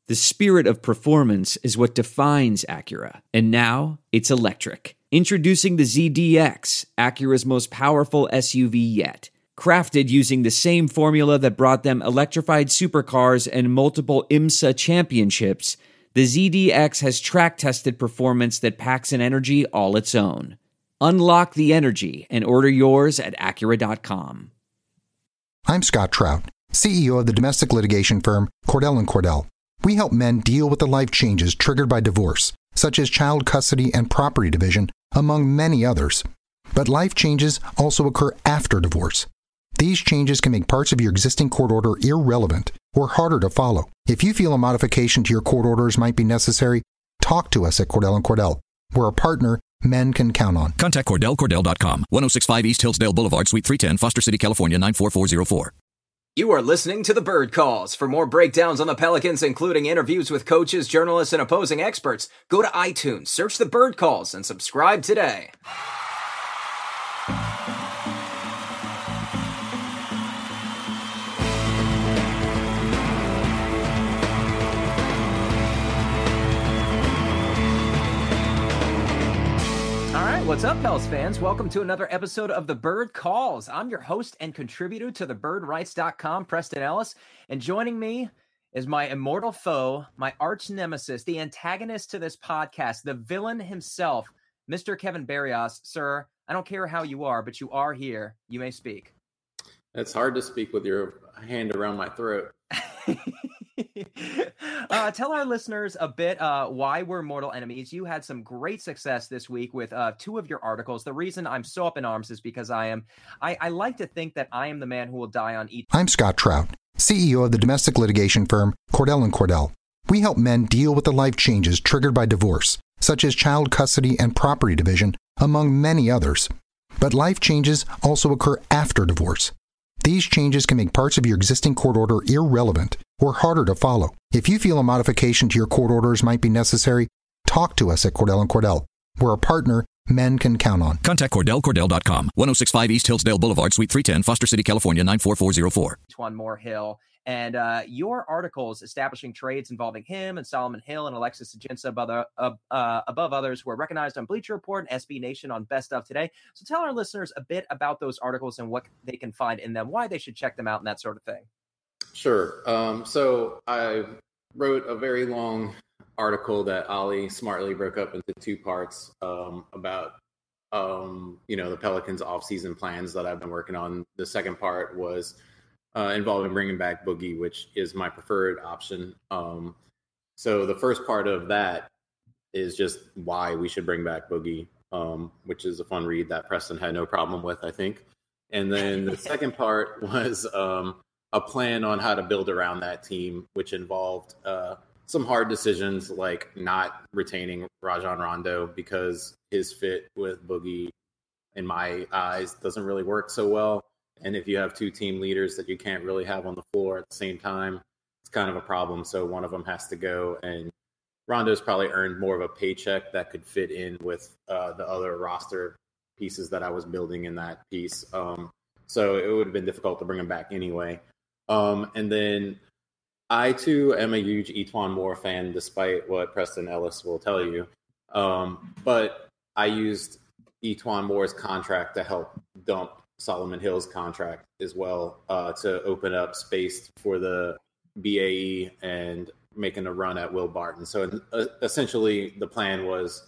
The spirit of performance is what defines Acura. And now, it's electric. Introducing the ZDX, Acura's most powerful SUV yet. Crafted using the same formula that brought them electrified supercars and multiple IMSA championships, the ZDX has track-tested performance that packs an energy all its own. Unlock the energy and order yours at Acura.com. I'm Scott Trout, CEO of the domestic litigation firm Cordell & Cordell. We help men deal with the life changes triggered by divorce, such as child custody and property division, among many others. But life changes also occur after divorce. These changes can make parts of your existing court order irrelevant or harder to follow. If you feel a modification to your court orders might be necessary, talk to us at Cordell & Cordell. We're a partner men can count on. Contact CordellCordell.com, 1065 East Hillsdale Boulevard, Suite 310, Foster City, California, 94404. You are listening to The Bird Calls. For more breakdowns on the Pelicans, including interviews with coaches, journalists, and opposing experts, go to iTunes, search The Bird Calls, and subscribe today. What's up, Pels fans? Welcome to another episode of The Bird Calls. I'm your host and contributor to thebirdwrites.com, Preston Ellis, and joining me is my immortal foe, my arch nemesis, the antagonist to this podcast, the villain himself, Mr. Kevin Barrios. Sir, I don't care how you are, but you are here. You may speak. It's hard to speak with your hand around my throat. Tell our listeners a bit why we're mortal enemies. You had some great success this week with two of your articles. The reason I'm so up in arms is because I like to think that I am the man who will die on each. I'm Scott Trout, CEO of the domestic litigation firm Cordell & Cordell. We help men deal with the life changes triggered by divorce, such as child custody and property division, among many others. But life changes also occur after divorce. These changes can make parts of your existing court order irrelevant or harder to follow. If you feel a modification to your court orders might be necessary, talk to us at Cordell & Cordell. We're a partner men can count on. Contact CordellCordell.com, 1065 East Hillsdale Boulevard, Suite 310, Foster City, California, 94404. Etuan Moore-Hill, and your articles establishing trades involving him and Solomon Hill and Alexis Ajinça above others were recognized on Bleacher Report and SB Nation on Best of Today. So tell our listeners a bit about those articles and what they can find in them, why they should check them out and that sort of thing. Sure. So I wrote a very long article that Ali smartly broke up into two parts about, the Pelicans off-season plans that I've been working on. The second part was involving bringing back Boogie, which is my preferred option. So the first part of that is just why we should bring back Boogie, which is a fun read that Preston had no problem with, I think. And then the second part was a plan on how to build around that team, which involved some hard decisions like not retaining Rajon Rondo because his fit with Boogie, in my eyes, doesn't really work so well. And if you have two team leaders that you can't really have on the floor at the same time, it's kind of a problem. So one of them has to go. And Rondo's probably earned more of a paycheck that could fit in with the other roster pieces that I was building in that piece. So it would have been difficult to bring him back anyway. And then I, too, am a huge Etuan Moore fan, despite what Preston Ellis will tell you. But I used Etuan Moore's contract to help dump Solomon Hill's contract as well, to open up space for the BAE and making a run at Will Barton. So essentially the plan was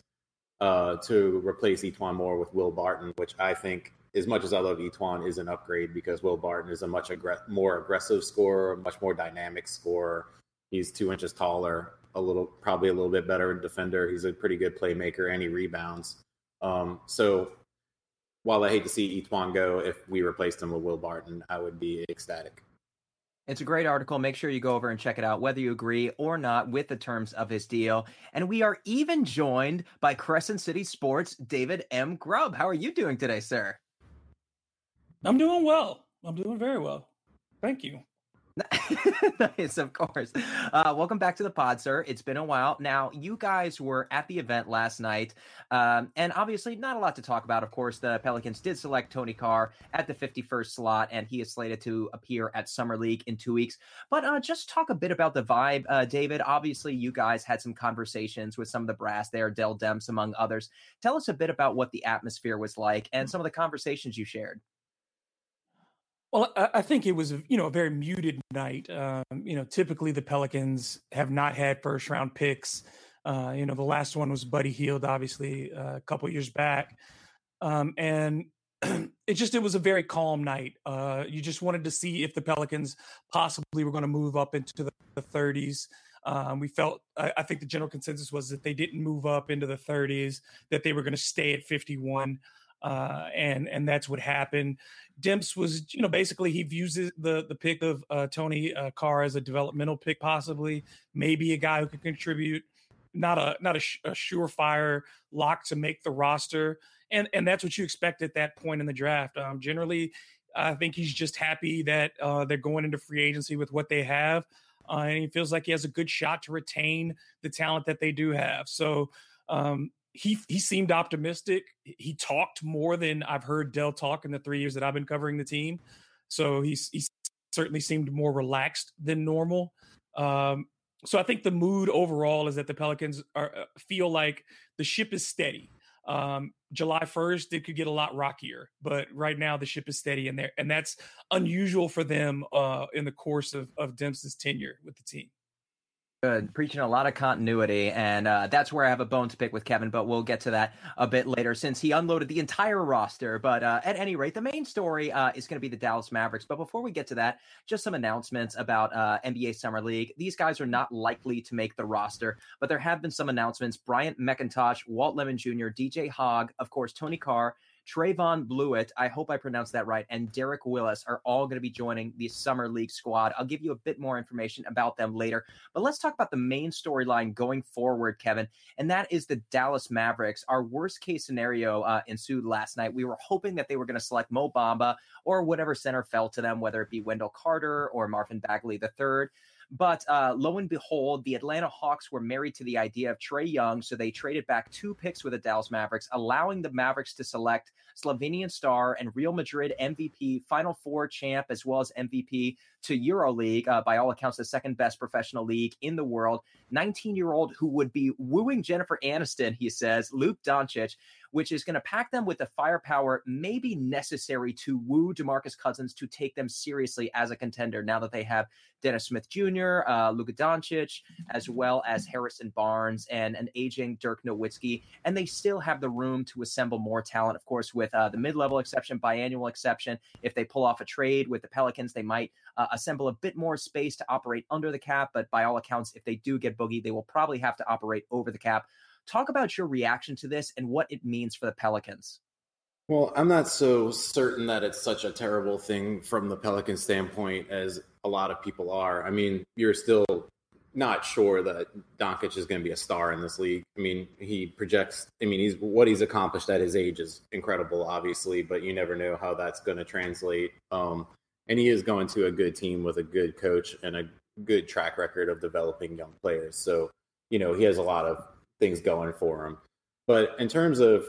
to replace Etuan Moore with Will Barton, which I think, as much as I love Etuan, is an upgrade because Will Barton is a much more aggressive scorer, much more dynamic scorer. He's 2 inches taller, probably a little bit better defender. He's a pretty good playmaker and he rebounds. So while I hate to see Etuan go, if we replaced him with Will Barton, I would be ecstatic. It's a great article. Make sure you go over and check it out, whether you agree or not with the terms of his deal. And we are even joined by Crescent City Sports' David M. Grubb. How are you doing today, sir? I'm doing well. I'm doing very well. Thank you. Nice, of course. Welcome back to the pod, sir. It's been a while. Now, you guys were at the event last night, and obviously not a lot to talk about. Of course, the Pelicans did select Tony Carr at the 51st slot, and he is slated to appear at Summer League in 2 weeks. But just talk a bit about the vibe, David. Obviously, you guys had some conversations with some of the brass there, Dell Demps, among others. Tell us a bit about what the atmosphere was like and some of the conversations you shared. Well, I think it was, a very muted night. Typically the Pelicans have not had first round picks. The last one was Buddy Hield, obviously, a couple years back. And it was a very calm night. You just wanted to see if the Pelicans possibly were going to move up into the 30s. We felt, I think the general consensus was that they didn't move up into the 30s, that they were going to stay at 51. And that's what happened. Demps was, basically he views the pick of Tony Carr as a developmental pick, possibly, maybe a guy who can contribute, not a surefire lock to make the roster. And that's what you expect at that point in the draft. Generally, I think he's just happy that they're going into free agency with what they have. And he feels like he has a good shot to retain the talent that they do have. So, he seemed optimistic. He talked more than I've heard Dell talk in the 3 years that I've been covering the team. So he certainly seemed more relaxed than normal. So I think the mood overall is that the Pelicans feel like the ship is steady. July 1st, it could get a lot rockier, but right now the ship is steady in there. And that's unusual for them in the course of Demps' tenure with the team. Good. Preaching a lot of continuity, and that's where I have a bone to pick with Kevin, but we'll get to that a bit later since he unloaded the entire roster. But at any rate, the main story is going to be the Dallas Mavericks. But before we get to that, just some announcements about NBA Summer League. These guys are not likely to make the roster, but there have been some announcements. Bryant McIntosh, Walt Lemon Jr., DJ Hogg, of course, Tony Carr, Trayvon Blewett, I hope I pronounced that right, and Derek Willis are all going to be joining the Summer League squad. I'll give you a bit more information about them later, but let's talk about the main storyline going forward, Kevin, and that is the Dallas Mavericks. Our worst case scenario ensued last night. We were hoping that they were going to select Mo Bamba or whatever center fell to them, whether it be Wendell Carter or Marvin Bagley III. But lo and behold, the Atlanta Hawks were married to the idea of Trae Young, so they traded back 2 picks with the Dallas Mavericks, allowing the Mavericks to select Slovenian star and Real Madrid MVP, Final Four champ, as well as MVP to EuroLeague, by all accounts, the second best professional league in the world. 19-year-old who would be wooing Jennifer Aniston, he says, Luke Doncic, which is going to pack them with the firepower maybe necessary to woo DeMarcus Cousins to take them seriously as a contender now that they have Dennis Smith Jr., Luka Doncic, as well as Harrison Barnes and an aging Dirk Nowitzki. And they still have the room to assemble more talent, of course, with the mid-level exception, biannual exception. If they pull off a trade with the Pelicans, they might assemble a bit more space to operate under the cap. But by all accounts, if they do get Boogie, they will probably have to operate over the cap. Talk about your reaction to this and what it means for the Pelicans. Well, I'm not so certain that it's such a terrible thing from the Pelicans standpoint as a lot of people are. I mean, you're still not sure that Doncic is going to be a star in this league. I mean, he projects, he's accomplished at his age is incredible, obviously, but you never know how that's going to translate. And he is going to a good team with a good coach and a good track record of developing young players. So, he has a lot of things going for him. But in terms of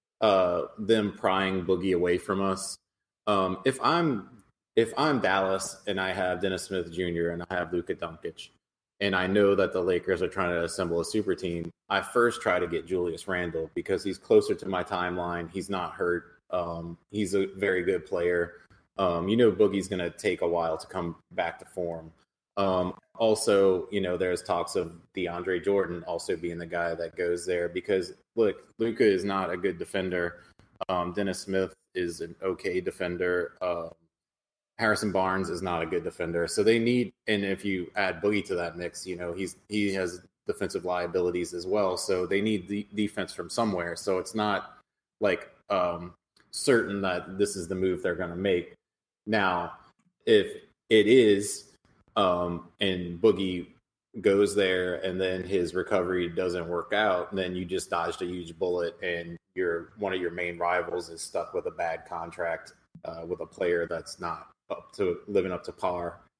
them prying Boogie away from us, if I'm Dallas and I have Dennis Smith Jr. and I have Luka Doncic, and I know that the Lakers are trying to assemble a super team, I first try to get Julius Randle because he's closer to my timeline. He's not hurt. He's a very good player. Boogie's going to take a while to come back to form. Also, there's talks of DeAndre Jordan also being the guy that goes there because, look, Luka is not a good defender. Dennis Smith is an okay defender. Harrison Barnes is not a good defender. So they need, and if you add Boogie to that mix, he has defensive liabilities as well. So they need the defense from somewhere. So it's not like certain that this is the move they're going to make. Now, if it is, and Boogie goes there and then his recovery doesn't work out, then you just dodged a huge bullet and one of your main rivals is stuck with a bad contract with a player that's not living up to par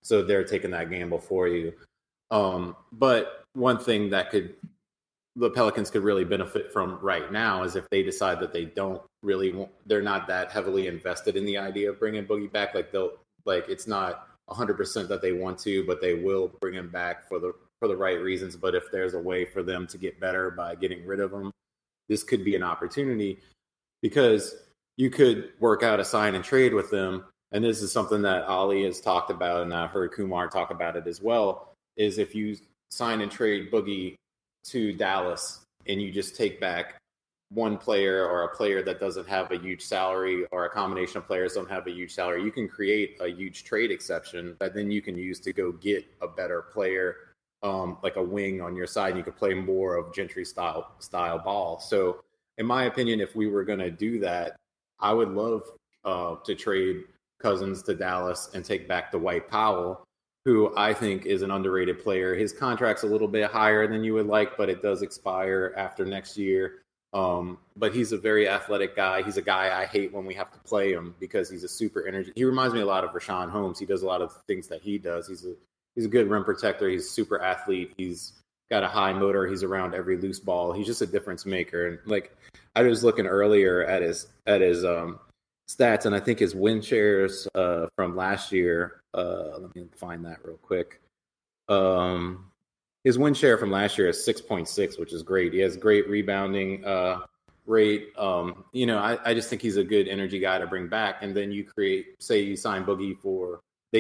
So they're taking that gamble for you. But one thing that the Pelicans could really benefit from right now is if they decide that they don't really they're not that heavily invested in the idea of bringing Boogie back. It's not 100% that they want to, but they will bring him back for the right reasons. But if there's a way for them to get better by getting rid of him, this could be an opportunity, because you could work out a sign and trade with them. And this is something that Ali has talked about, and I've heard Kumar talk about it as well, is if you sign and trade Boogie to Dallas and you just take back one player or a player that doesn't have a huge salary, or a combination of players don't have a huge salary, you can create a huge trade exception that then you can use to go get a better player, like a wing on your side, and you could play more of Gentry style ball. So in my opinion, if we were going to do that, I would love to trade Cousins to Dallas and take back Dwight Powell, who I think is an underrated player. His contract's a little bit higher than you would like, but it does expire after next year. But he's a very athletic guy. He's a guy I hate when we have to play him, because he's a super energy. He reminds me a lot of Rashawn Holmes. He does a lot of things that he does. He's a good rim protector. He's a super athlete. He's got a high motor. He's around every loose ball. He's just a difference maker. And like, I was looking earlier at his stats, and I think his win shares from last year. Let me find that real quick. His win share from last year is 6.6, which is great. He has great rebounding rate. I just think he's a good energy guy to bring back. And then they sign Boogie for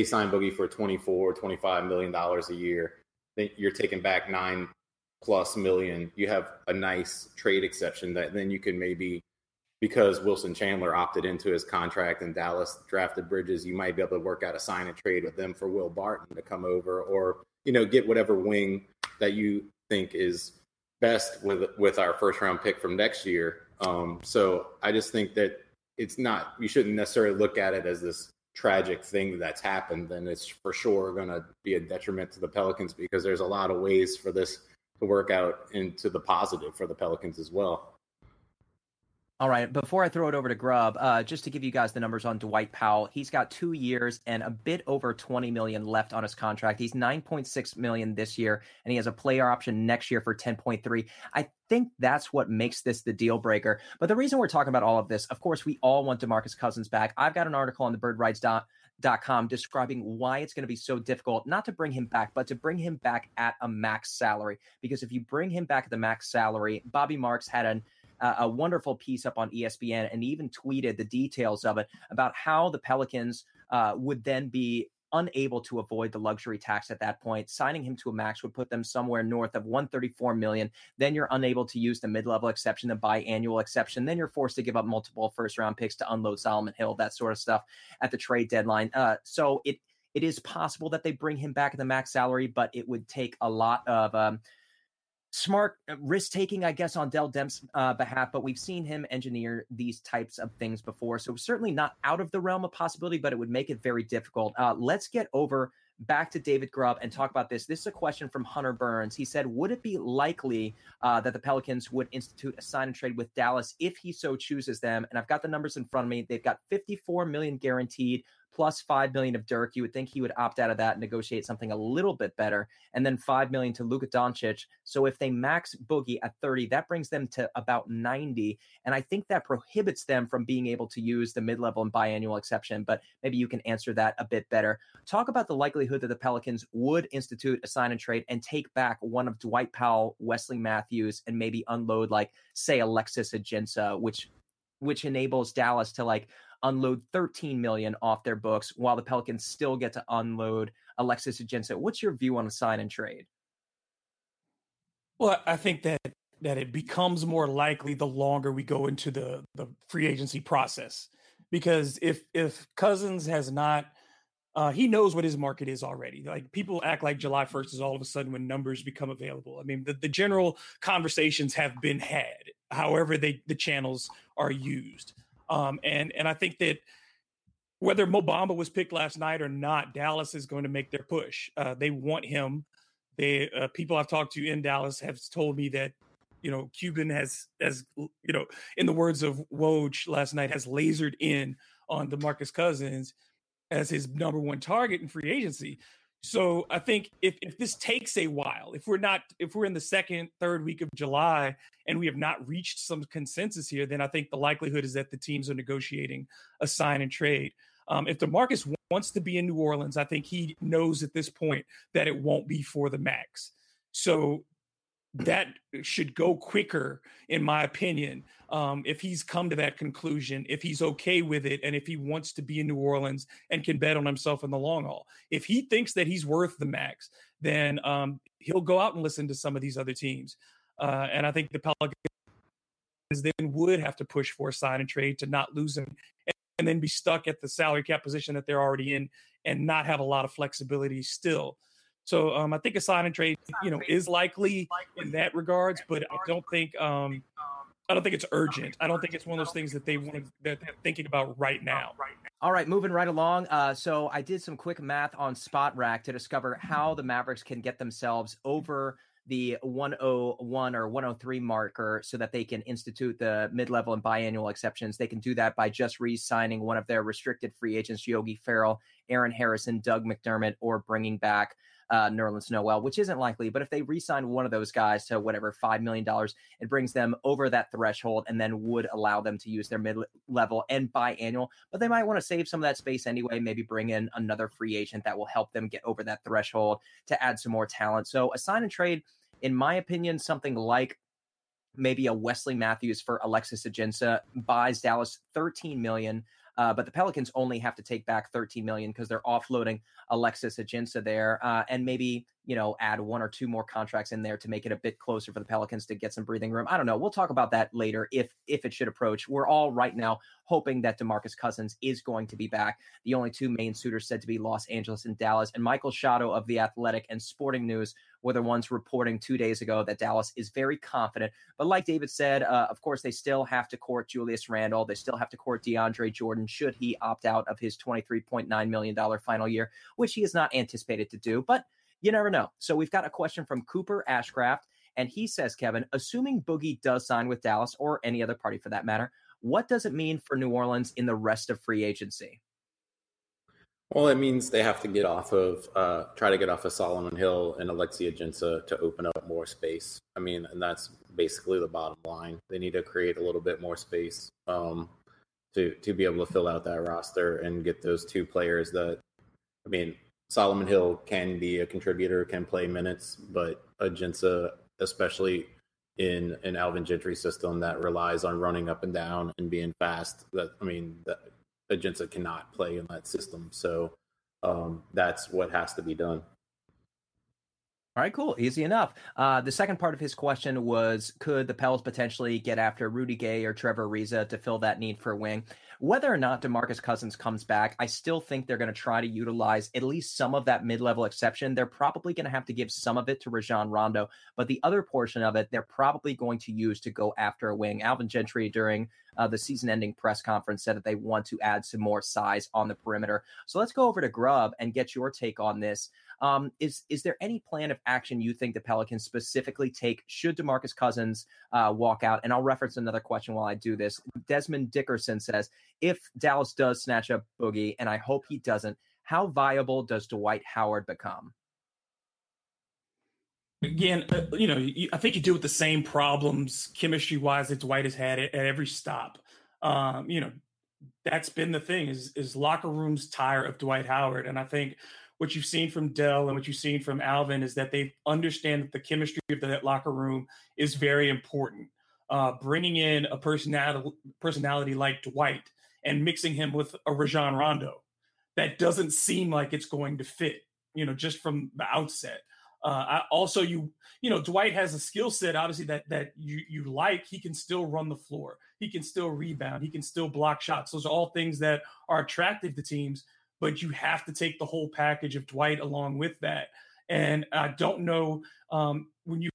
$24-25 million a year. Then you're taking back $9+ million. You have a nice trade exception that then you can maybe, because Wilson Chandler opted into his contract and Dallas drafted Bridges, you might be able to work out a sign and trade with them for Will Barton to come over, or, get whatever wing that you think is best with our first round pick from next year. So I just think that you shouldn't necessarily look at it as this tragic thing that's happened. And it's for sure going to be a detriment to the Pelicans, because there's a lot of ways for this to work out into the positive for the Pelicans as well. All right, before I throw it over to Grubb, just to give you guys the numbers on Dwight Powell, he's got 2 years and a bit over $20 million left on his contract. He's $9.6 million this year, and he has a player option next year for $10.3. I think that's what makes this the deal breaker. But the reason we're talking about all of this, of course, we all want DeMarcus Cousins back. I've got an article on thebirdrights.com describing why it's going to be so difficult, not to bring him back, but to bring him back at a max salary. Because if you bring him back at the max salary, Bobby Marks had a wonderful piece up on ESPN, and even tweeted the details of it about how the Pelicans would then be unable to avoid the luxury tax at that point. Signing him to a max would put them somewhere north of $134 million. Then you're unable to use the mid-level exception, the biannual exception. Then you're forced to give up multiple first-round picks to unload Solomon Hill, that sort of stuff at the trade deadline. So it is possible that they bring him back at the max salary, but it would take a lot of smart risk-taking, I guess, on Dell Demp's behalf, but we've seen him engineer these types of things before. So certainly not out of the realm of possibility, but it would make it very difficult. Let's get back to David Grubb and talk about this. This is a question from Hunter Burns. He said, would it be likely that the Pelicans would institute a sign and trade with Dallas if he so chooses them? And I've got the numbers in front of me. They've got $54 million guaranteed, plus $5 million of Dirk. You would think he would opt out of that and negotiate something a little bit better, and then $5 million to Luka Doncic. So if they max Boogie at 30, that brings them to about 90. And I think that prohibits them from being able to use the mid-level and biannual exception, but maybe you can answer that a bit better. Talk about the likelihood that the Pelicans would institute a sign and trade and take back one of Dwight Powell, Wesley Matthews, and maybe unload, like, say, Alexis Ajinça, which enables Dallas to, unload $13 million off their books, while the Pelicans still get to unload Alexis Ajinça. What's your view on a sign and trade? Well, I think that it becomes more likely the longer we go into the free agency process, because if Cousins has not, he knows what his market is already. Like, people act like July 1st is all of a sudden when numbers become available. I mean, the general conversations have been had, however the channels are used. And I think that whether Mo Bamba was picked last night or not, Dallas is going to make their push. They want him. People I've talked to in Dallas have told me that, Cuban has, in the words of Woj last night, has lasered in on DeMarcus Cousins. as his number one target in free agency. So I think if this takes a while, if we're in the second, third week of July and we have not reached some consensus here, then I think the likelihood is that the teams are negotiating a sign and trade. If DeMarcus wants to be in New Orleans, I think he knows at this point that it won't be for the max. So that should go quicker, in my opinion, if he's come to that conclusion, if he's okay with it, and if he wants to be in New Orleans and can bet on himself in the long haul. If he thinks that he's worth the max, then he'll go out and listen to some of these other teams. And I think the Pelicans then would have to push for a sign and trade to not lose him and then be stuck at the salary cap position that they're already in and not have a lot of flexibility still. So I think a sign and trade, is likely in that regards, but I don't think it's urgent. I don't think it's one of those things that they're thinking about right now. All right, moving right along. So I did some quick math on SpotRack to discover how the Mavericks can get themselves over the 101 or 103 marker so that they can institute the mid-level and biannual exceptions. They can do that by just re-signing one of their restricted free agents, Yogi Ferrell, Aaron Harrison, Doug McDermott, or bringing back Nerlens Noel, which isn't likely. But if they re-sign one of those guys to whatever, $5 million, it brings them over that threshold and then would allow them to use their mid-level and biannual. But they might want to save some of that space anyway, maybe bring in another free agent that will help them get over that threshold to add some more talent. So a sign and trade, in my opinion, something like maybe a Wesley Matthews for Alexis Ajinça buys Dallas $13 million. But the Pelicans only have to take back $13 million because they're offloading Alexis Ajinça there, and maybe add one or two more contracts in there to make it a bit closer for the Pelicans to get some breathing room. I don't know. We'll talk about that later if it should approach. We're all right now hoping that DeMarcus Cousins is going to be back. The only two main suitors said to be Los Angeles and Dallas, and Michael Shadow of The Athletic and Sporting News were the ones reporting 2 days ago that Dallas is very confident. But like David said, of course, they still have to court Julius Randle. They still have to court DeAndre Jordan should he opt out of his $23.9 million final year, which he is not anticipated to do. But you never know. So we've got a question from Cooper Ashcraft, and he says, Kevin, assuming Boogie does sign with Dallas or any other party for that matter, what does it mean for New Orleans in the rest of free agency? Well, it means they have to get off of, try to get off of Solomon Hill and Alexis Ajinça to open up more space. I mean, and that's basically the bottom line. They need to create a little bit more space to be able to fill out that roster and get those two players that, I mean, Solomon Hill can be a contributor, can play minutes, but Ajinça, especially in an Alvin Gentry system that relies on running up and down and being fast, Ajinça cannot play in that system. So that's what has to be done. All right, cool. Easy enough. The second part of his question was, could the Pels potentially get after Rudy Gay or Trevor Ariza to fill that need for a wing? Whether or not DeMarcus Cousins comes back, I still think they're going to try to utilize at least some of that mid-level exception. They're probably going to have to give some of it to Rajon Rondo, but the other portion of it, they're probably going to use to go after a wing. Alvin Gentry, during the season-ending press conference, said that they want to add some more size on the perimeter. So let's go over to Grubb and get your take on this. Is there any plan of action you think the Pelicans specifically take should DeMarcus Cousins walk out? And I'll reference another question while I do this. Desmond Dickerson says, if Dallas does snatch up Boogie, and I hope he doesn't, how viable does Dwight Howard become? Again, I think you deal with the same problems chemistry-wise that Dwight has had at every stop. That's been the thing is locker rooms tire of Dwight Howard. And I think what you've seen from Dell and what you've seen from Alvin is that they understand that the chemistry of that locker room is very important. Bringing in a personality like Dwight and mixing him with a Rajon Rondo, that doesn't seem like it's going to fit, just from the outset. Dwight has a skill set, obviously, that you like. He can still run the floor. He can still rebound. He can still block shots. Those are all things that are attractive to teams, but you have to take the whole package of Dwight along with that. And I don't know when you.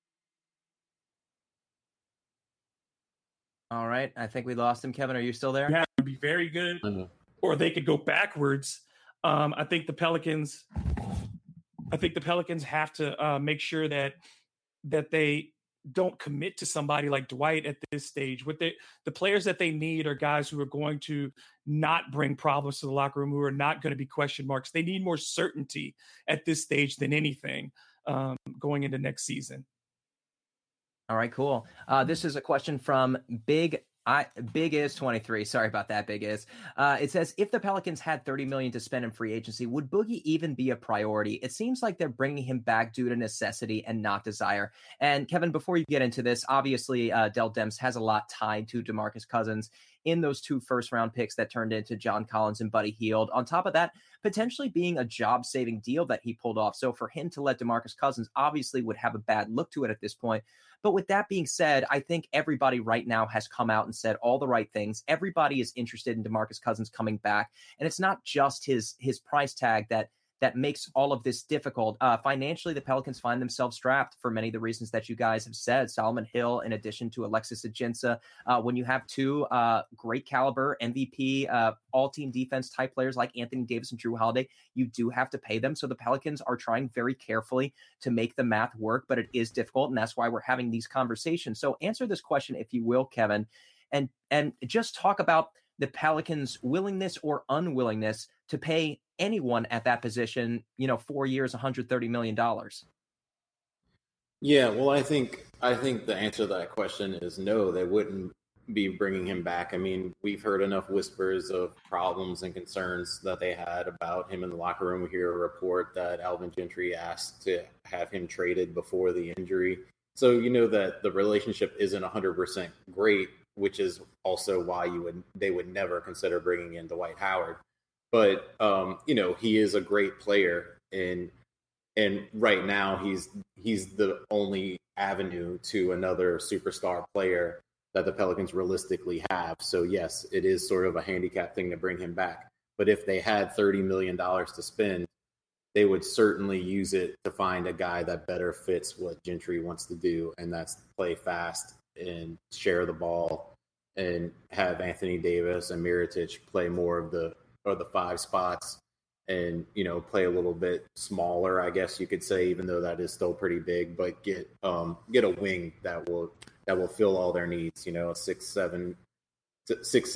All right. I think we lost him. Kevin, are you still there? You have to be very good, or they could go backwards. I think the Pelicans have to make sure that they don't commit to somebody like Dwight at this stage. What the players that they need are guys who are going to not bring problems to the locker room, who are not going to be question marks. They need more certainty at this stage than anything going into next season. All right, cool. This is a question from Big Is 23. Sorry about that, Big Is. It says, if the Pelicans had $30 million to spend in free agency, would Boogie even be a priority? It seems like they're bringing him back due to necessity and not desire. And Kevin, before you get into this, obviously Dell Demps has a lot tied to DeMarcus Cousins in those 2 first-round picks that turned into John Collins and Buddy Hield. On top of that, potentially being a job-saving deal that he pulled off. So for him to let DeMarcus Cousins obviously would have a bad look to it at this point. But with that being said, I think everybody right now has come out and said all the right things. Everybody is interested in DeMarcus Cousins coming back. And it's not just his price tag that makes all of this difficult. Financially, the Pelicans find themselves strapped for many of the reasons that you guys have said. Solomon Hill, in addition to Alexis Ajinça. When you have 2 great caliber MVP, all-team defense type players like Anthony Davis and Drew Holiday, you do have to pay them. So the Pelicans are trying very carefully to make the math work, but it is difficult, and that's why we're having these conversations. So answer this question, if you will, Kevin, and just talk about the Pelicans' willingness or unwillingness to pay anyone at that position, 4 years, $130 million. Yeah, well, I think the answer to that question is no, they wouldn't be bringing him back. I mean, we've heard enough whispers of problems and concerns that they had about him in the locker room. We hear a report that Alvin Gentry asked to have him traded before the injury. So you know that the relationship isn't 100% great, which is also why they would never consider bringing in Dwight Howard. But he is a great player, and right now he's the only avenue to another superstar player that the Pelicans realistically have. So yes, it is sort of a handicap thing to bring him back. But if they had $30 million to spend, they would certainly use it to find a guy that better fits what Gentry wants to do, and that's play fast and share the ball and have Anthony Davis and Mirotic play more of the 5 spots and, play a little bit smaller, I guess you could say, even though that is still pretty big, but get a wing that will fill all their needs, a 6'6" to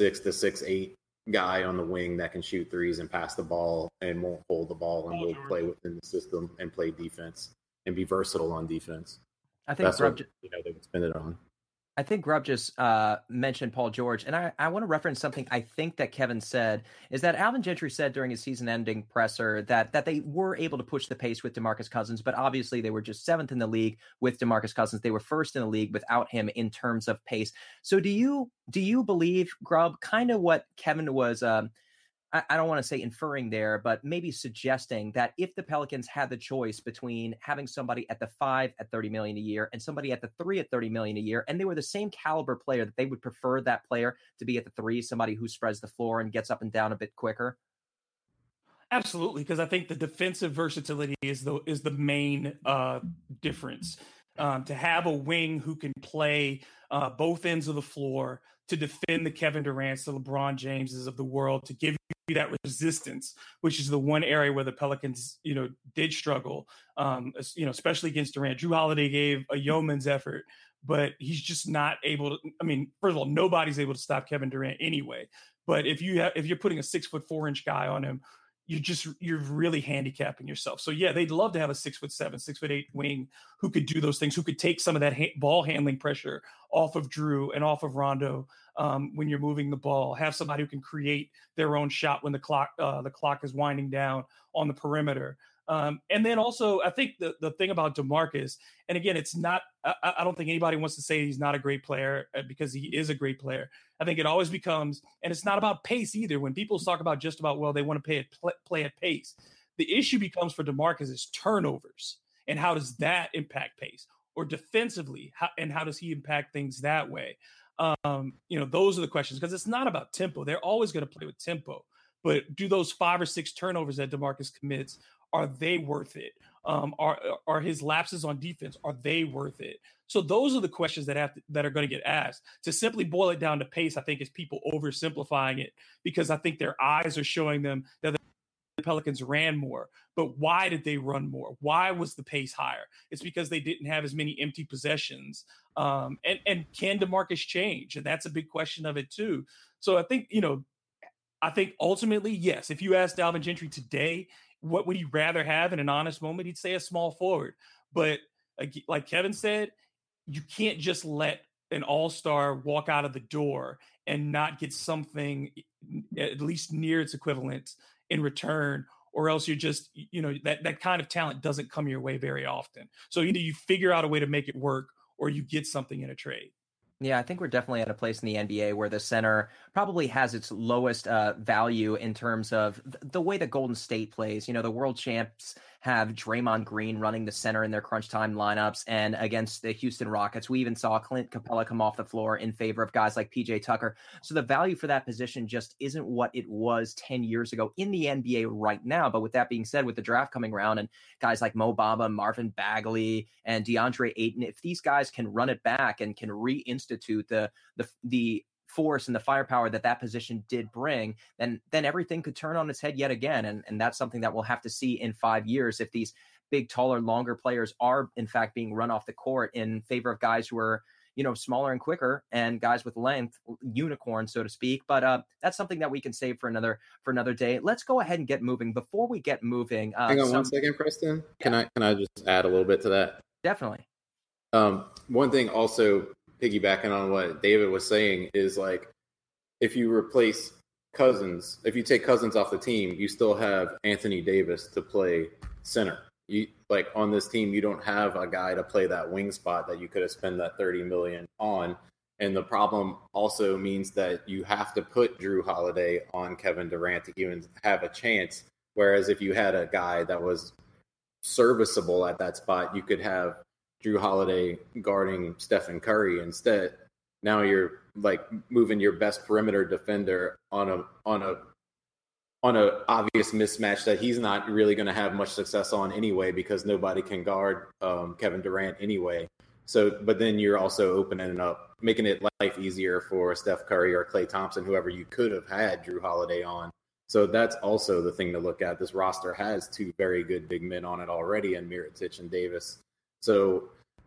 6'8" guy on the wing that can shoot threes and pass the ball and won't hold the ball and will play within the system and play defense and be versatile on defense. I think that's what they would spend it on. I think Grubb just mentioned Paul George, and I want to reference something I think that Kevin said, is that Alvin Gentry said during his season-ending presser that they were able to push the pace with DeMarcus Cousins, but obviously they were just 7th in the league with DeMarcus Cousins. They were 1st in the league without him in terms of pace. So do you believe, Grubb, kind of what Kevin was I don't want to say inferring there, but maybe suggesting that if the Pelicans had the choice between having somebody at the 5 at $30 million a year and somebody at the 3 at $30 million a year, and they were the same caliber player, that they would prefer that player to be at the 3, somebody who spreads the floor and gets up and down a bit quicker? Absolutely, because I think the defensive versatility is the main difference. To have a wing who can play both ends of the floor, to defend the Kevin Durant's, the LeBron Jameses of the world, to give you that resistance, which is the one area where the Pelicans, did struggle, especially against Durant. Drew Holiday gave a yeoman's effort, but he's just not able to. I mean, first of all, nobody's able to stop Kevin Durant anyway. But if you're putting a 6'4" guy on him, you're really handicapping yourself. So yeah, they'd love to have a 6'7", 6'8" wing who could do those things, who could take some of that ball handling pressure off of Drew and off of Rondo when you're moving the ball. Have somebody who can create their own shot when the clock is winding down on the perimeter. And then also, I think the thing about DeMarcus, and again, it's not, I don't think anybody wants to say he's not a great player, because he is a great player. I think it always becomes, and it's not about pace either. When people talk about well, they want to play at pace. The issue becomes for DeMarcus is turnovers, and how does that impact pace? Or defensively, how does he impact things that way? Those are the questions, because it's not about tempo. They're always going to play with tempo. But do those 5 or 6 turnovers that DeMarcus commits, are they worth it? Are his lapses on defense, are they worth it? So those are the questions that are going to get asked. To simply boil it down to pace, I think, is people oversimplifying it, because I think their eyes are showing them that Pelicans ran more, but why did they run more? Why was the pace higher? It's because they didn't have as many empty possessions. And can DeMarcus change? And that's a big question of it too. So I think, ultimately, yes, if you ask Alvin Gentry today, what would he rather have in an honest moment? He'd say a small forward. But like Kevin said, you can't just let an all-star walk out of the door and not get something at least near its equivalent in return, or else you're just, that kind of talent doesn't come your way very often. So either you figure out a way to make it work or you get something in a trade. Yeah, I think we're definitely at a place in the NBA where the center probably has its lowest value in terms of the way that Golden State plays. The world champs have Draymond Green running the center in their crunch time lineups, and against the Houston Rockets, we even saw Clint Capella come off the floor in favor of guys like PJ Tucker. So the value for that position just isn't what it was 10 years ago in the NBA right now. But with that being said, with the draft coming around and guys like Mo Bamba, Marvin Bagley, and DeAndre Ayton, if these guys can run it back and can reinstitute the force and the firepower that position did bring, then everything could turn on its head yet again. And that's something that we'll have to see in 5 years if these big, taller, longer players are in fact being run off the court in favor of guys who are, smaller and quicker and guys with length, unicorns, so to speak. But that's something that we can save for another day. Let's go ahead and get moving. Before we get moving, hang on 1 second, Preston. Yeah. Can I just add a little bit to that? Definitely. One thing also, piggybacking on what David was saying, is like, if you replace Cousins, if you take Cousins off the team, you still have Anthony Davis to play center. You, like, on this team, you don't have a guy to play that wing spot that you could have spent that $30 million on. And the problem also means that you have to put Drew Holiday on Kevin Durant to even have a chance. Whereas if you had a guy that was serviceable at that spot, you could have Drew Holiday guarding Stephen Curry instead. Now you're like moving your best perimeter defender on a obvious mismatch that he's not really going to have much success on anyway, because nobody can guard Kevin Durant anyway. So, but then you're also opening up, making it life easier for Steph Curry or Klay Thompson, whoever you could have had Drew Holiday on. So that's also the thing to look at. This roster has two very good big men on it already, and Mirotić and Davis. So,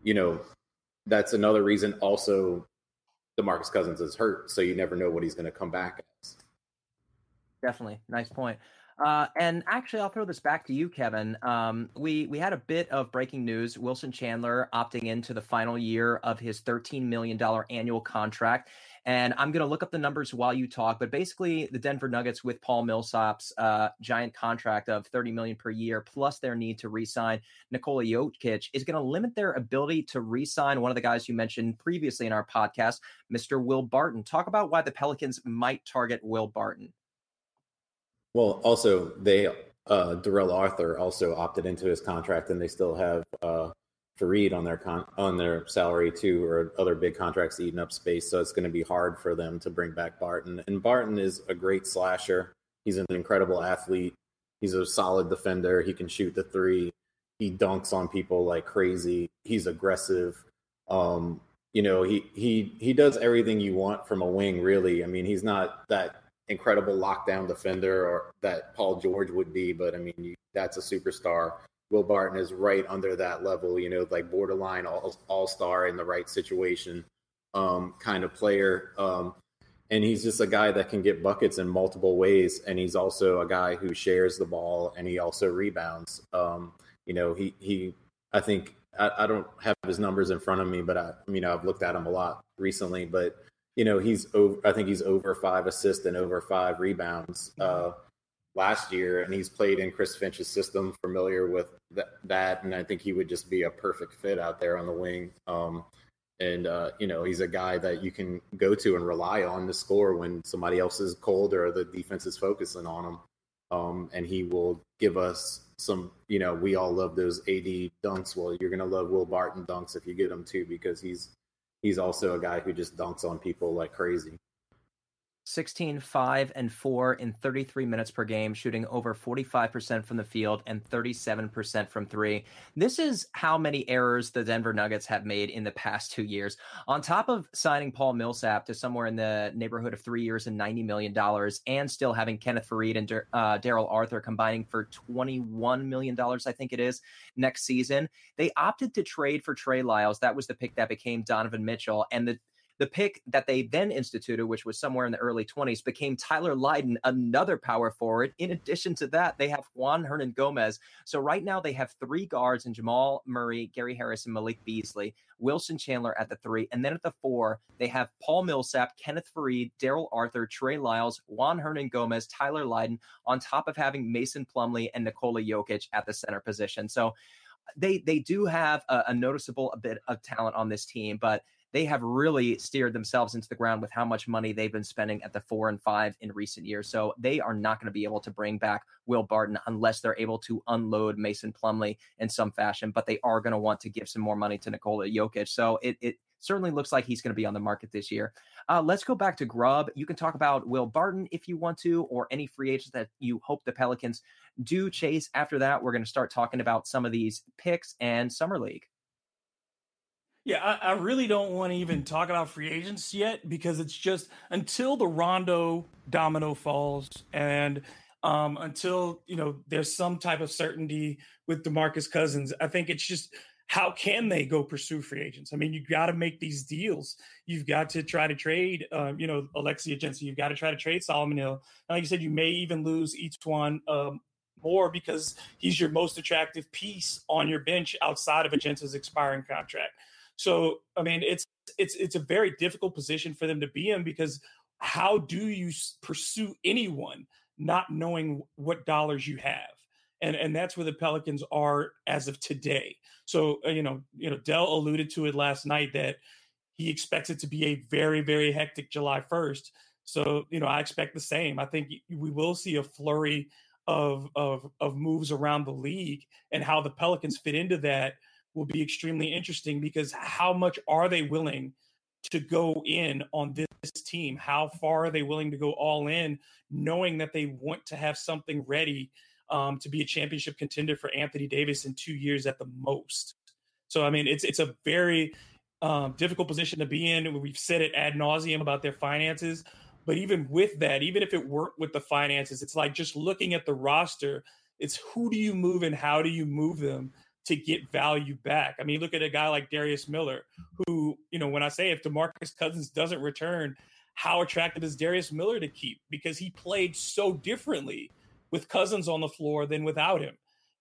that's another reason also DeMarcus Cousins is hurt. So you never know what he's going to come back as. Definitely. Nice point. And actually, I'll throw this back to you, Kevin. We had a bit of breaking news. Wilson Chandler opting into the final year of his $13 million annual contract. And I'm going to look up the numbers while you talk. But basically, the Denver Nuggets, with Paul Millsap's giant contract of $30 million per year, plus their need to re-sign Nikola Jokic, is going to limit their ability to re-sign one of the guys you mentioned previously in our podcast, Mr. Will Barton. Talk about why the Pelicans might target Will Barton. Well, also, Darrell Arthur also opted into his contract, and they still have Fareed on their salary too, or other big contracts eating up space. So it's going to be hard for them to bring back Barton. And Barton is a great slasher. He's an incredible athlete. He's a solid defender. He can shoot the three. He dunks on people like crazy. He's aggressive. He does everything you want from a wing, really. I mean, he's not that incredible lockdown defender or that Paul George would be, but I mean, that's a superstar. Will Barton is right under that level, like borderline all-star in the right situation kind of player. And he's just a guy that can get buckets in multiple ways. And he's also a guy who shares the ball, and he also rebounds. I think I don't have his numbers in front of me, but I've looked at him a lot recently, but I think he's over 5 assists and over 5 rebounds last year, and he's played in Chris Finch's system, familiar with that, and I think he would just be a perfect fit out there on the wing. He's a guy that you can go to and rely on to score when somebody else is cold or the defense is focusing on him. And he will give us some, we all love those AD dunks. Well, you're going to love Will Barton dunks if you get them too, because he's also a guy who just dunks on people like crazy. 16, 5, and 4 in 33 minutes per game, shooting over 45% from the field and 37% from three. This is how many errors the Denver Nuggets have made in the past 2 years. On top of signing Paul Millsap to somewhere in the neighborhood of 3 years and $90 million, and still having Kenneth Faried and Daryl Arthur combining for $21 million, I think it is, next season, they opted to trade for Trey Lyles. That was the pick that became Donovan Mitchell. And the pick that they then instituted, which was somewhere in the early 20s, became Tyler Lydon, another power forward. In addition to that, they have Juan Hernangomez. So right now they have three guards in Jamal Murray, Gary Harris, and Malik Beasley, Wilson Chandler at the 3. And then at the 4, they have Paul Millsap, Kenneth Faried, Daryl Arthur, Trey Lyles, Juan Hernangomez, Tyler Lydon, on top of having Mason Plumlee and Nikola Jokic at the center position. So they do have a noticeable bit of talent on this team, but they have really steered themselves into the ground with how much money they've been spending at the 4 and 5 in recent years. So they are not going to be able to bring back Will Barton unless they're able to unload Mason Plumlee in some fashion, but they are going to want to give some more money to Nikola Jokic. So it certainly looks like he's going to be on the market this year. Let's go back to Grubb. You can talk about Will Barton if you want to, or any free agents that you hope the Pelicans do chase. After that, we're going to start talking about some of these picks and Summer League. Yeah, I really don't want to even talk about free agents yet, because it's just until the Rondo domino falls and until, there's some type of certainty with DeMarcus Cousins, I think it's just, how can they go pursue free agents? I mean, you got to make these deals. You've got to try to trade, Alexi Ajinça. You've got to try to trade Solomon Hill. Like you said, you may even lose Etuan more because he's your most attractive piece on your bench outside of Ajinça's expiring contract. So, I mean, it's a very difficult position for them to be in, because how do you pursue anyone not knowing what dollars you have? And that's where the Pelicans are as of today. So, Dell alluded to it last night that he expects it to be a very, very hectic July 1st. So, I expect the same. I think we will see a flurry of moves around the league, and how the Pelicans fit into that will be extremely interesting, because how much are they willing to go in on this team? How far are they willing to go all in, knowing that they want to have something ready to be a championship contender for Anthony Davis in 2 years at the most? So, I mean, it's a very difficult position to be in. We've said it ad nauseum about their finances, but even with that, even if it weren't with the finances, it's like just looking at the roster, it's who do you move and how do you move them to get value back? I mean, look at a guy like Darius Miller, who, when I say if DeMarcus Cousins doesn't return, how attractive is Darius Miller to keep? Because he played so differently with Cousins on the floor than without him.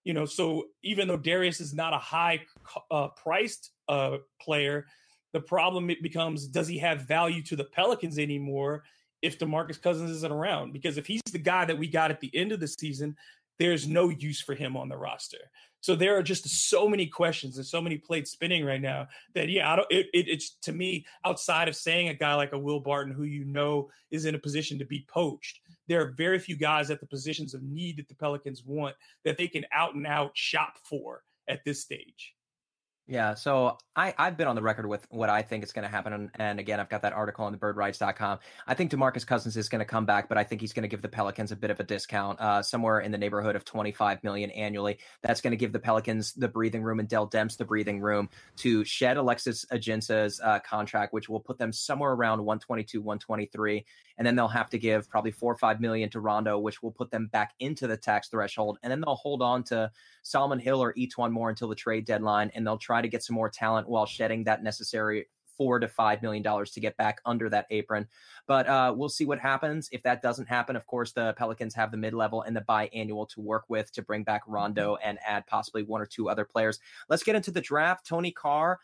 So even though Darius is not a high priced player, the problem it becomes, does he have value to the Pelicans anymore if DeMarcus Cousins isn't around? Because if he's the guy that we got at the end of the season, there's no use for him on the roster. So there are just so many questions and so many plates spinning right now that, it's to me, outside of saying a guy like a Will Barton, who is in a position to be poached, there are very few guys at the positions of need that the Pelicans want that they can out and out shop for at this stage. Yeah, so I've been on the record with what I think is going to happen. And again, I've got that article on thebirdrights.com. I think DeMarcus Cousins is going to come back, but I think he's going to give the Pelicans a bit of a discount, somewhere in the neighborhood of $25 million annually. That's going to give the Pelicans the breathing room and Dell Demps the breathing room to shed Alexis Ajinça's contract, which will put them somewhere around 122, 123. And then they'll have to give probably $4 or $5 million to Rondo, which will put them back into the tax threshold. And then they'll hold on to Solomon Hill or Etuan Moore until the trade deadline, and they'll try to get some more talent while shedding that necessary $4 to $5 million to get back under that apron. But we'll see what happens. If that doesn't happen, of course, the Pelicans have the mid-level and the biannual to work with to bring back Rondo and add possibly one or two other players. Let's get into the draft. Tony Carr,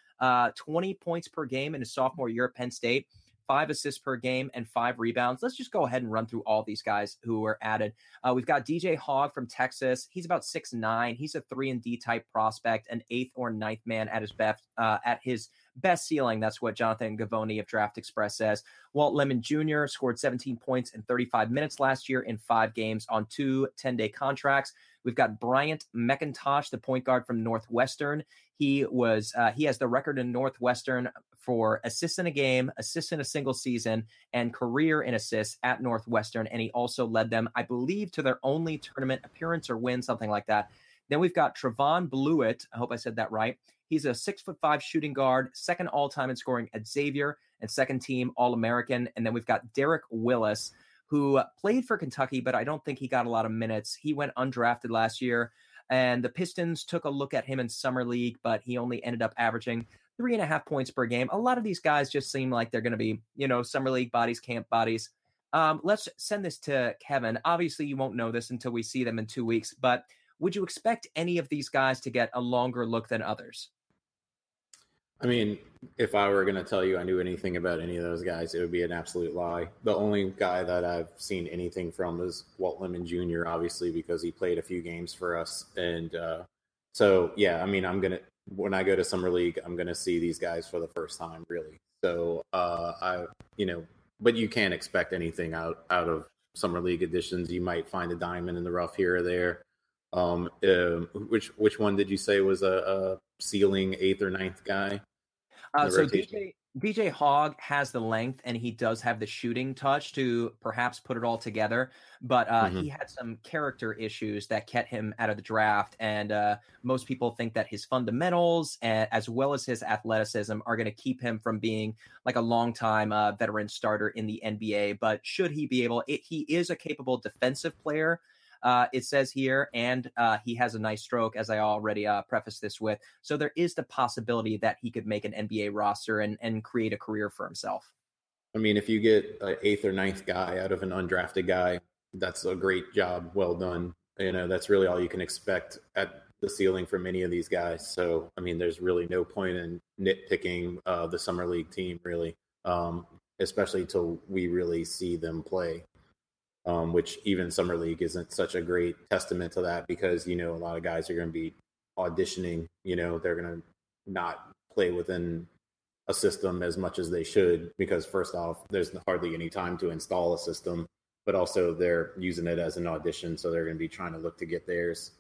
20 points per game in his sophomore year at Penn State. 5 assists per game and 5 rebounds. Let's just go ahead and run through all these guys who were added. We've got DJ Hogg from Texas. He's about 6'9". He's a 3-and-D type prospect, an 8th or 9th man at his best ceiling. That's what Jonathan Gavoni of Draft Express says. Walt Lemon Jr. scored 17 points in 35 minutes last year in 5 games on 2 10-day contracts. We've got Bryant McIntosh, the point guard from Northwestern. He has the record in Northwestern for assists in a game, assists in a single season, and career in assists at Northwestern. And he also led them, I believe, to their only tournament appearance or win, something like that. Then we've got Trevon Blewett. I hope I said that right. He's a 6'5" shooting guard, second all-time in scoring at Xavier, and second team All-American. And then we've got Derek Willis, who played for Kentucky, but I don't think he got a lot of minutes. He went undrafted last year, and the Pistons took a look at him in Summer League, but he only ended up averaging 3.5 points per game. A lot of these guys just seem like they're going to be, Summer League bodies, camp bodies. Let's send this to Kevin. Obviously, you won't know this until we see them in 2 weeks, but would you expect any of these guys to get a longer look than others? I mean, if I were going to tell you I knew anything about any of those guys, it would be an absolute lie. The only guy that I've seen anything from is Walt Lemon Jr., obviously, because he played a few games for us. And so, yeah, I mean, when I go to Summer League, I'm going to see these guys for the first time, really. So, but you can't expect anything out of Summer League editions. You might find a diamond in the rough here or there. Which one did you say was a ceiling 8th or 9th guy? So DJ Hogg has the length, and he does have the shooting touch to perhaps put it all together. But he had some character issues that kept him out of the draft. And most people think that his fundamentals, as well as his athleticism, are going to keep him from being like a longtime veteran starter in the NBA. But should he be able, he is a capable defensive player. It says here, and he has a nice stroke, as I already prefaced this with. So there is the possibility that he could make an NBA roster and create a career for himself. I mean, if you get an 8th or 9th guy out of an undrafted guy, that's a great job. Well done. That's really all you can expect at the ceiling from any of these guys. So, I mean, there's really no point in nitpicking the Summer League team, really, especially till we really see them play. Which even Summer League isn't such a great testament to that, because, a lot of guys are going to be auditioning, they're going to not play within a system as much as they should, because first off, there's hardly any time to install a system, but also they're using it as an audition. So they're going to be trying to look to get theirs.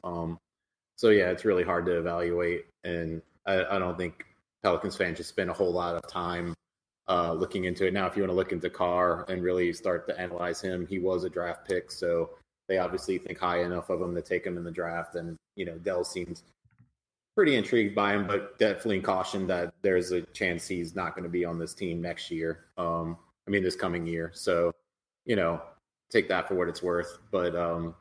So yeah, it's really hard to evaluate. And I don't think Pelicans fans should spend a whole lot of time looking into it. Now, if you want to look into Carr and really start to analyze him, he was a draft pick, so they obviously think high enough of him to take him in the draft. And, Dell seems pretty intrigued by him, but definitely caution that there's a chance he's not going to be on this team next year. This coming year. So, take that for what it's worth. But,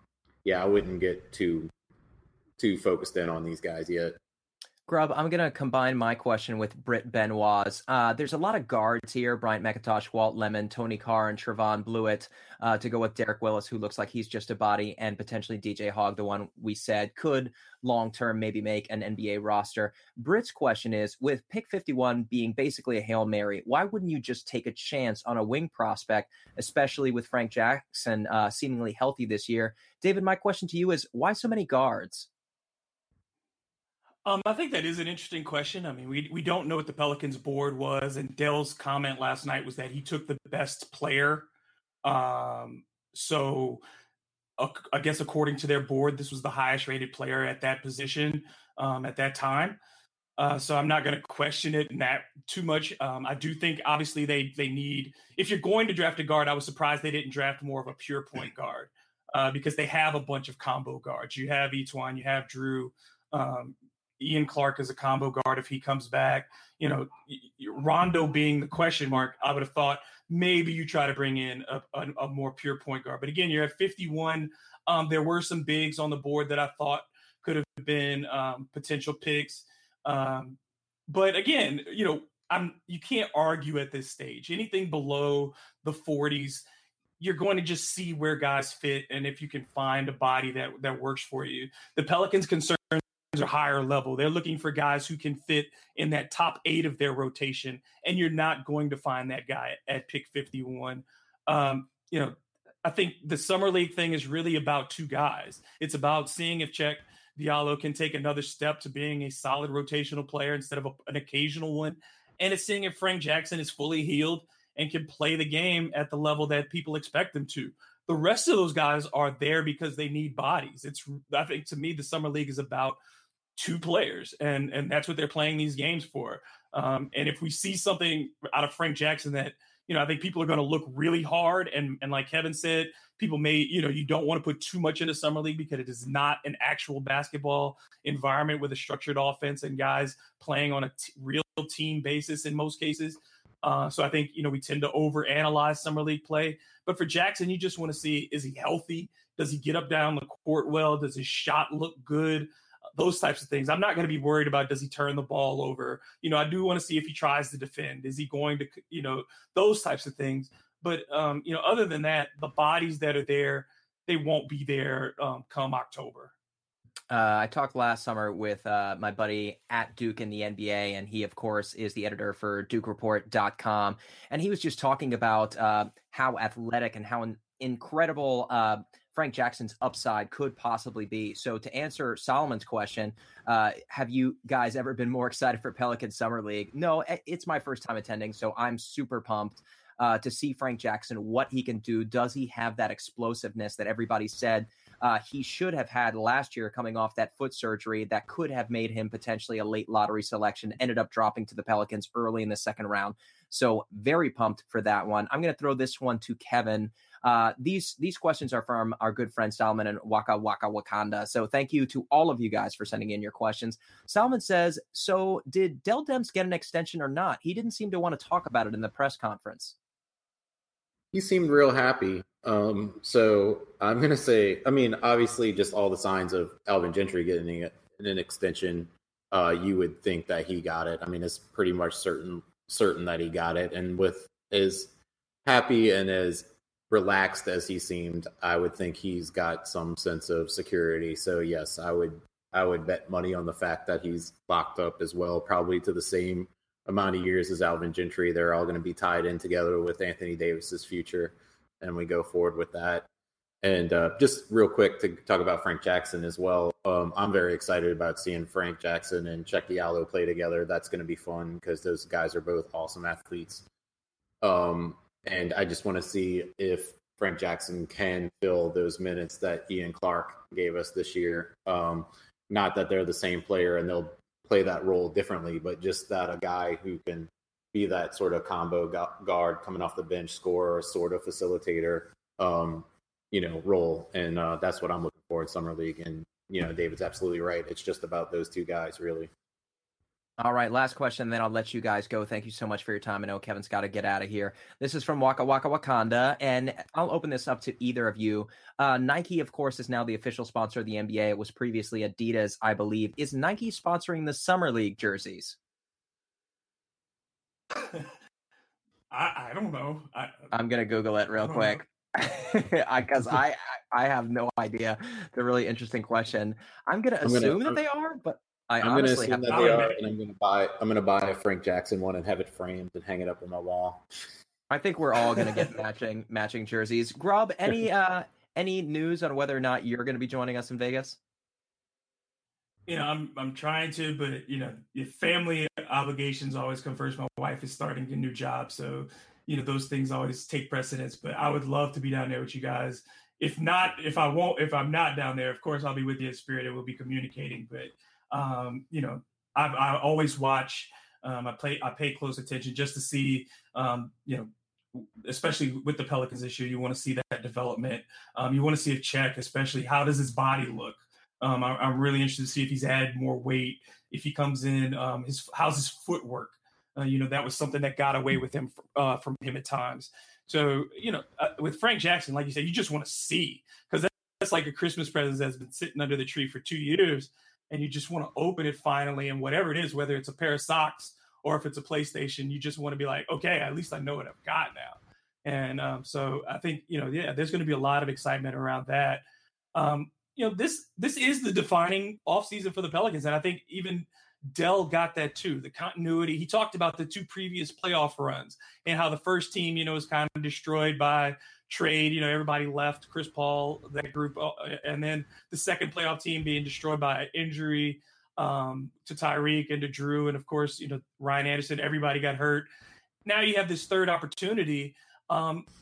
I wouldn't get too focused in on these guys yet. Grubb, I'm going to combine my question with Britt Benoit's. There's a lot of guards here: Bryant McIntosh, Walt Lemon, Tony Carr, and Trevon Blewett, to go with Derek Willis, who looks like he's just a body, and potentially DJ Hogg, the one we said could long-term maybe make an NBA roster. Britt's question is, with pick 51 being basically a Hail Mary, why wouldn't you just take a chance on a wing prospect, especially with Frank Jackson seemingly healthy this year? David, my question to you is, why so many guards? I think that is an interesting question. I mean, we don't know what the Pelicans board was, and Dell's comment last night was that he took the best player. So I guess according to their board, this was the highest rated player at that position at that time. So I'm not going to question it in that too much. I do think obviously they need, if you're going to draft a guard, I was surprised they didn't draft more of a pure point guard because they have a bunch of combo guards. You have Etuan, you have Drew, Ian Clark is a combo guard if he comes back. Rondo being the question mark, I would have thought maybe you try to bring in a more pure point guard. But again, you're at 51. There were some bigs on the board that I thought could have been potential picks. But again, you can't argue at this stage. Anything below the 40s, you're going to just see where guys fit and if you can find a body that works for you. The Pelicans' concerns are higher level. They're looking for guys who can fit in that top 8 of their rotation, and you're not going to find that guy at pick 51. I think the Summer League thing is really about 2 guys. It's about seeing if Cheick Diallo can take another step to being a solid rotational player instead of an occasional one. And it's seeing if Frank Jackson is fully healed and can play the game at the level that people expect him to. The rest of those guys are there because they need bodies. I think to me, the summer league is about 2 players, and that's what they're playing these games for. And if we see something out of Frank Jackson that, I think people are going to look really hard. And like Kevin said, people may, you don't want to put too much into summer league because it is not an actual basketball environment with a structured offense and guys playing on a real team basis in most cases. So I think, we tend to overanalyze summer league play. But for Jackson, you just want to see, is he healthy? Does he get up down the court well? Does his shot look good? Those types of things. I'm not going to be worried about, does he turn the ball over? I do want to see if he tries to defend. Is he going to, those types of things. But, other than that, the bodies that are there, they won't be there come October. I talked last summer with my buddy at Duke in the NBA, and he, of course, is the editor for DukeReport.com. And he was just talking about how athletic and how incredible Frank Jackson's upside could possibly be. So to answer Solomon's question, have you guys ever been more excited for Pelican Summer League? No, it's my first time attending, so I'm super pumped to see Frank Jackson, what he can do. Does he have that explosiveness that everybody said he should have had last year coming off that foot surgery that could have made him potentially a late lottery selection, ended up dropping to the Pelicans early in the second round. So very pumped for that one. I'm going to throw this one to Kevin. These questions are from our good friend Salman and Waka Waka Wakanda. So thank you to all of you guys for sending in your questions. Salman says, so did Dell Demps get an extension or not? He didn't seem to want to talk about it in the press conference. He seemed real happy. So I'm going to say, obviously just all the signs of Alvin Gentry getting an extension, you would think that he got it. It's pretty much certain that he got it. And with as happy and as relaxed as he seemed, I would think he's got some sense of security. So yes, I would bet money on the fact that he's locked up as well, probably to the same amount of years as Alvin Gentry. They're all going to be tied in together with Anthony Davis's future, and we go forward with that. And just real quick to talk about Frank Jackson as well. I'm very excited about seeing Frank Jackson and Cheikh Diallo play together. That's going to be fun because those guys are both awesome athletes. And I just want to see if Frank Jackson can fill those minutes that Ian Clark gave us this year. Not that they're the same player and they'll play that role differently, but just that a guy who can be that sort of combo guard coming off the bench, scorer, sort of facilitator, role. And that's what I'm looking for in Summer League. And, David's absolutely right. It's just about those two guys, really. All right, last question, then I'll let you guys go. Thank you so much for your time. I know Kevin's got to get out of here. This is from Waka Waka Wakanda, and I'll open this up to either of you. Nike, of course, is now the official sponsor of the NBA. It was previously Adidas, I believe. Is Nike sponsoring the Summer League jerseys? I don't know. I'm going to Google it real quick because I have no idea. It's a really interesting question. I'm going to assume that they are, but I'm going to assume that they are, and I'm going to buy a Frank Jackson one and have it framed and hang it up on my wall. I think we're all going to get matching jerseys. Grub, any news on whether or not you're going to be joining us in Vegas? I'm trying to, but your family obligations always come first. My wife is starting a new job, so those things always take precedence. But I would love to be down there with you guys. If I'm not down there, of course I'll be with you in spirit and we'll be communicating. But I always watch. I pay close attention just to see, especially with the Pelicans issue, you want to see that development. You want to see if Cheikh, especially, how does his body look? I'm really interested to see if he's added more weight, if he comes in, how's his footwork? That was something that got away with him from him at times. So, with Frank Jackson, like you said, you just want to see, because that's like a Christmas present that's been sitting under the tree for 2 years. And you just want to open it finally, and whatever it is, whether it's a pair of socks or if it's a PlayStation, you just want to be like, okay, at least I know what I've got now. And so I think, there's going to be a lot of excitement around that. This is the defining offseason for the Pelicans. And I think even Dell got that too, the continuity. He talked about the 2 previous playoff runs and how the first team, is kind of destroyed by trade. Everybody left, Chris Paul, that group. And then the second playoff team being destroyed by injury to Tyreek and to Drew. And of course, Ryan Anderson, everybody got hurt. Now you have this third opportunity.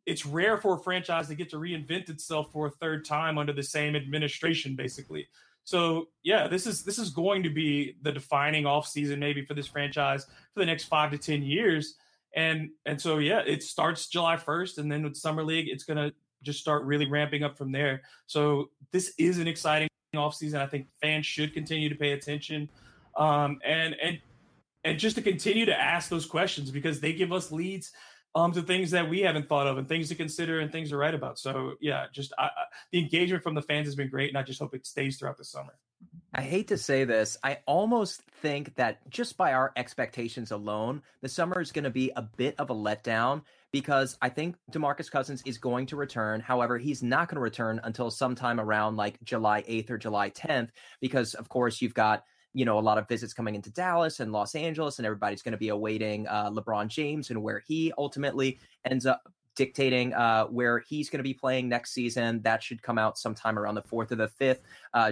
it's rare for a franchise to get to reinvent itself for a third time under the same administration, basically. So yeah, this is going to be the defining offseason maybe for this franchise for the next 5 to 10 years. And so yeah, it starts July 1st, and then with Summer League, it's gonna just start really ramping up from there. So this is an exciting offseason. I think fans should continue to pay attention, and just to continue to ask those questions, because they give us leads to things that we haven't thought of and things to consider and things to write about. So yeah, just the engagement from the fans has been great, and I just hope it stays throughout the summer. I hate to say this. I almost think that just by our expectations alone, the summer is going to be a bit of a letdown, because I think DeMarcus Cousins is going to return. However, he's not going to return until sometime around like July 8th or July 10th, because of course you've got, a lot of visits coming into Dallas and Los Angeles, and everybody's going to be awaiting LeBron James and where he ultimately ends up dictating where he's going to be playing next season. That should come out sometime around the 4th or the 5th,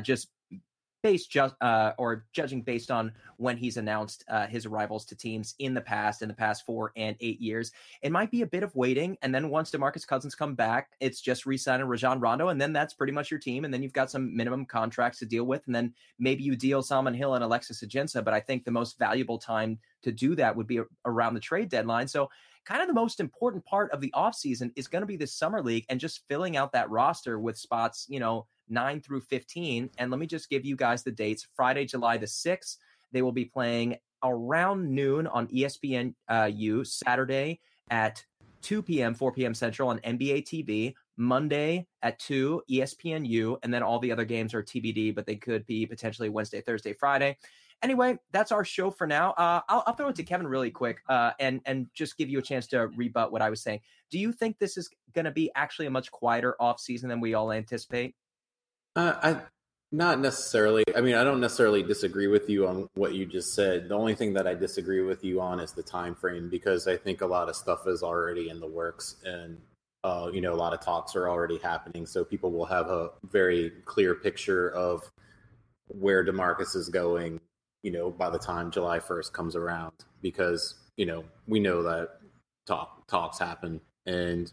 judging based on when he's announced his arrivals to teams in the past 4 and 8 years. It might be a bit of waiting, and then once DeMarcus Cousins come back, it's just re-signing Rajon Rondo, and then that's pretty much your team, and then you've got some minimum contracts to deal with, and then maybe you deal Solomon Hill and Alexis Ajinça, but I think the most valuable time to do that would be around the trade deadline. So kind of the most important part of the offseason is going to be this summer league and just filling out that roster with spots, 9 through 15. And let me just give you guys the dates. Friday, July the 6th, they will be playing around noon on ESPNU. Saturday at 2 p.m., 4 p.m. Central on NBA TV. Monday at 2, ESPNU. And then all the other games are TBD, but they could be potentially Wednesday, Thursday, Friday. Anyway, that's our show for now. I'll throw it to Kevin really quick and just give you a chance to rebut what I was saying. Do you think this is going to be actually a much quieter offseason than we all anticipate? Not necessarily. I mean, I don't necessarily disagree with you on what you just said. The only thing that I disagree with you on is the time frame, because I think a lot of stuff is already in the works, and a lot of talks are already happening. So people will have a very clear picture of where DeMarcus is going, by the time July 1st comes around, because, we know that talks happen, and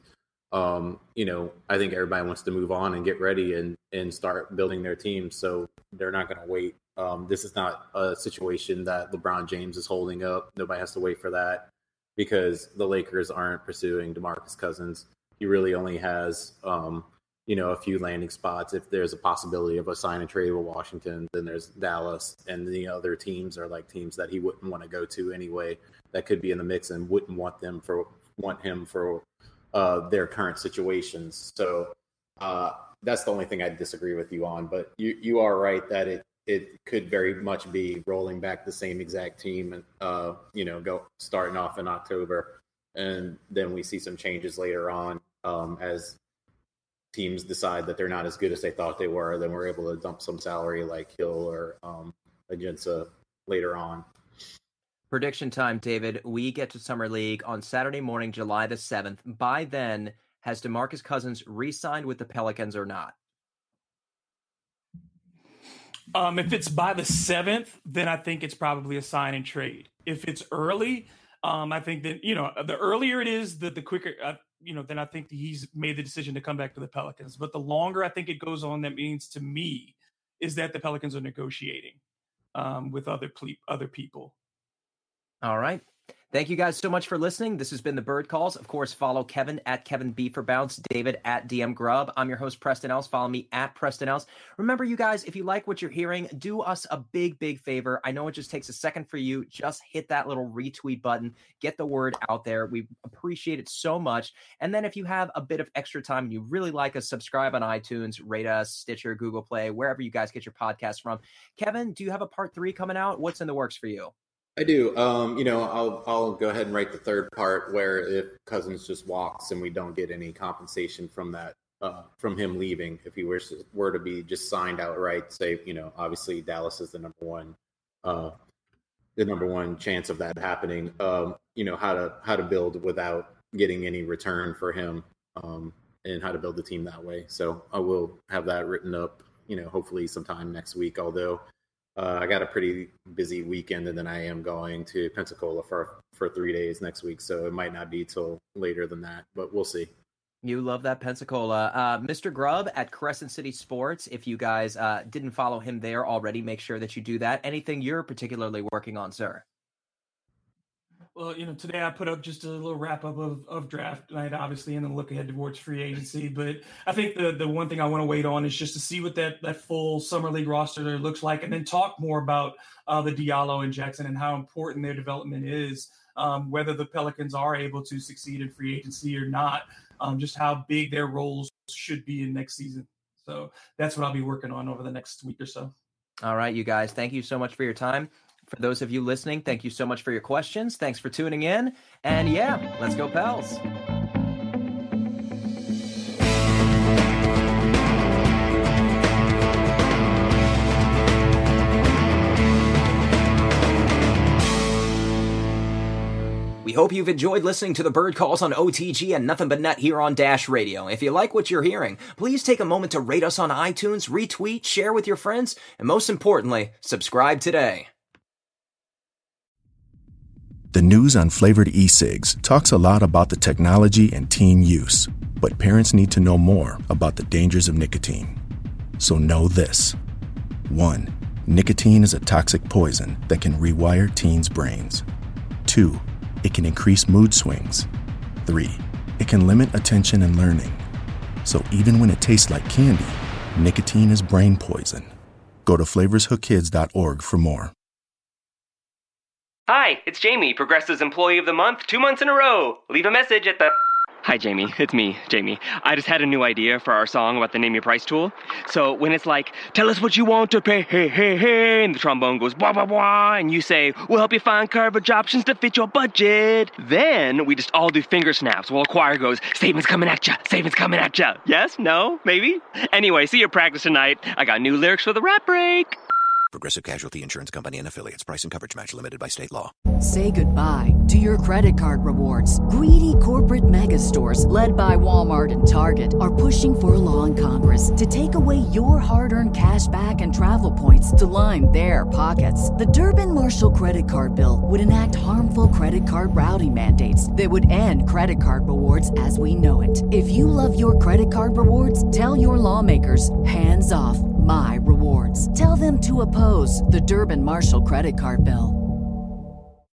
I think everybody wants to move on and get ready and start building their team. So they're not going to wait. This is not a situation that LeBron James is holding up. Nobody has to wait for that, because the Lakers aren't pursuing DeMarcus Cousins. He really only has, a few landing spots. If there's a possibility of a sign and trade with Washington, then there's Dallas, and the other teams are like teams that he wouldn't want to go to anyway, that could be in the mix and wouldn't want him for their current situations. So that's the only thing I disagree with you on. But you are right that it could very much be rolling back the same exact team and go starting off in October, and then we see some changes later on as teams decide that they're not as good as they thought they were. Then we're able to dump some salary like Hill or Ajinça later on. Prediction time, David. We get to Summer League on Saturday morning, July the 7th. By then, has DeMarcus Cousins re-signed with the Pelicans or not? If it's by the 7th, then I think it's probably a sign and trade. If it's early, I think that, the earlier it is, the quicker, then I think that he's made the decision to come back to the Pelicans. But the longer I think it goes on, that means to me is that the Pelicans are negotiating with other people. All right. Thank you guys so much for listening. This has been the Bird Calls. Of course, follow Kevin at Kevin B for Bounce, David at DM Grubb. I'm your host, Preston Ellis. Follow me at Preston Ellis. Remember, you guys, if you like what you're hearing, do us a big, big favor. I know it just takes a second for you. Just hit that little retweet button. Get the word out there. We appreciate it so much. And then if you have a bit of extra time and you really like us, subscribe on iTunes, rate us, Stitcher, Google Play, wherever you guys get your podcasts from. Kevin, do you have a part 3 coming out? What's in the works for you? I do. I'll go ahead and write the third part where if Cousins just walks and we don't get any compensation from that, from him leaving, if he were to be just signed outright, say, obviously Dallas is the number one chance of that happening. How to build without getting any return for him, and how to build the team that way. So I will have that written up, hopefully sometime next week, although I got a pretty busy weekend, and then I am going to Pensacola for 3 days next week, so it might not be till later than that, but we'll see. You love that Pensacola. Mr. Grubb at Crescent City Sports. If you guys didn't follow him there already, make sure that you do that. Anything you're particularly working on, sir? Well, today I put up just a little wrap up of draft night, obviously, and then look ahead towards free agency. But I think the one thing I want to wait on is just to see what that full summer league roster looks like, and then talk more about the Diallo and Jackson and how important their development is, whether the Pelicans are able to succeed in free agency or not, just how big their roles should be in next season. So that's what I'll be working on over the next week or so. All right, you guys, thank you so much for your time. For those of you listening, thank you so much for your questions. Thanks for tuning in. And yeah, let's go Pels. We hope you've enjoyed listening to the Bird Calls on OTG and Nothing But Net here on Dash Radio. If you like what you're hearing, please take a moment to rate us on iTunes, retweet, share with your friends, and most importantly, subscribe today. The news on flavored e-cigs talks a lot about the technology and teen use, but parents need to know more about the dangers of nicotine. So know this. 1. Nicotine is a toxic poison that can rewire teens' brains. 2. It can increase mood swings. 3. It can limit attention and learning. So even when it tastes like candy, nicotine is brain poison. Go to flavorshookkids.org for more. Hi, it's Jamie, Progressive's Employee of the Month, 2 months in a row. Leave a message at the... Hi, Jamie. It's me, Jamie. I just had a new idea for our song about the Name Your Price tool. So when it's like, tell us what you want to pay, hey, hey, hey, and the trombone goes, blah, blah, blah, and you say, we'll help you find coverage options to fit your budget. Then we just all do finger snaps while a choir goes, savings coming at ya, savings coming at ya. Yes? No? Maybe? Anyway, see your practice tonight. I got new lyrics for the rap break. Progressive Casualty Insurance Company and Affiliates. Price and coverage match limited by state law. Say goodbye to your credit card rewards. Greedy corporate mega stores, led by Walmart and Target, are pushing for a law in Congress to take away your hard-earned cash back and travel points to line their pockets. The Durbin-Marshall credit card bill would enact harmful credit card routing mandates that would end credit card rewards as we know it. If you love your credit card rewards, tell your lawmakers, hands off my rewards. Tell them to oppose the Durbin-Marshall credit card bill.